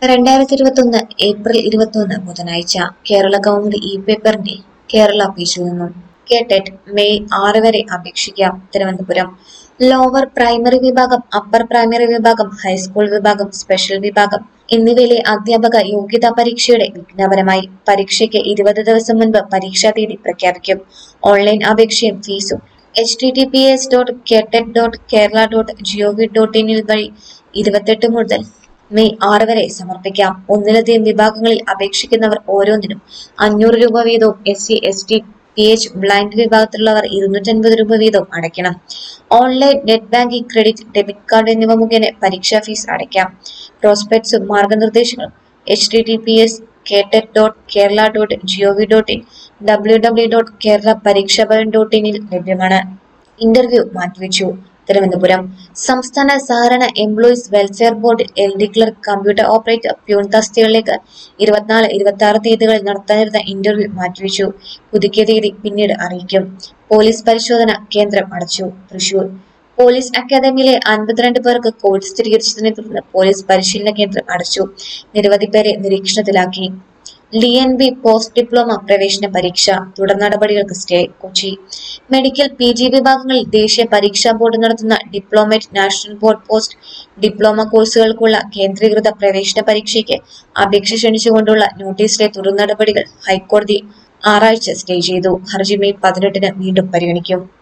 2021 April 21 ബുധനാഴ്ച കേരള കൗമുദി പേപ്പറിന്റെ കേരള പേജിൽ നിന്നും കേട്ടറ്റ് മെയ് 6 വരെ അപേക്ഷിക്കാം. തിരുവനന്തപുരം ലോവർ പ്രൈമറി വിഭാഗം, അപ്പർ പ്രൈമറി വിഭാഗം, ഹൈസ്കൂൾ വിഭാഗം, സ്പെഷ്യൽ വിഭാഗം എന്നിവയിലെ അധ്യാപക യോഗ്യതാ പരീക്ഷയുടെ വിജ്ഞാപനമായി. പരീക്ഷയ്ക്ക് 20 ദിവസം മുൻപ് പരീക്ഷാ തീയതി പ്രഖ്യാപിക്കും. ഓൺലൈൻ അപേക്ഷയും ഫീസും https://catet.kerala.gov.in വഴി 28 മുതൽ മെയ് 6 വരെ സമർപ്പിക്കാം. ഒന്നിലധികം വിഭാഗങ്ങളിൽ അപേക്ഷിക്കുന്നവർ ഓരോന്നിനും 500 രൂപ വീതവും SC/ST/PH ബ്ലൈൻഡ് വിഭാഗത്തിലുള്ളവർ 250 രൂപ വീതവും അടയ്ക്കണം. Online, net banking, credit, debit card എന്നിവ മുഖേന പരീക്ഷാ ഫീസ് അടയ്ക്കാം. പ്രോസ്പെക്ട്സും മാർഗനിർദ്ദേശങ്ങളും https://catet.kerala.gov.in www.keralaparikshavaran.in ലഭ്യമാണ്. ഇന്റർവ്യൂ മാറ്റിവെച്ചു. തിരുവനന്തപുരം സംസ്ഥാന സഹകരണ employees welfare board LD clerk, computer operator, peon തസ്തികകളിലേക്ക് 24, 26 തീയതികളിൽ നടത്താനിരുന്ന ഇന്റർവ്യൂ മാറ്റിവെച്ചു. പുതുക്കിയ തീയതി പിന്നീട് അറിയിക്കും. പോലീസ് പരിശോധന കേന്ദ്രം അടച്ചു. തൃശൂർ പോലീസ് അക്കാദമിയിലെ 52 പേർക്ക് കോവിഡ് സ്ഥിരീകരിച്ചതിനെ തുടർന്ന് പോലീസ് പരിശീലന കേന്ദ്രം അടച്ചു. നിരവധി പേരെ നിരീക്ഷണത്തിലാക്കി. DNB പോസ്റ്റ് ഡിപ്ലോമ പ്രവേശന പരീക്ഷ തുടർ നടപടികൾക്ക് സ്റ്റേ. കൊച്ചി മെഡിക്കൽ PG വിഭാഗങ്ങളിൽ ദേശീയ പരീക്ഷാ ബോർഡ് നടത്തുന്ന diplomate, national board post diploma കോഴ്സുകൾക്കുള്ള കേന്ദ്രീകൃത പ്രവേശന പരീക്ഷയ്ക്ക് അപേക്ഷ ക്ഷണിച്ചുകൊണ്ടുള്ള നോട്ടീസിലെ തുടർ നടപടികൾ ഹൈക്കോടതി 6 ആഴ്ച സ്റ്റേ ചെയ്തു. ഹർജി മെയ് 18 വീണ്ടും പരിഗണിക്കും.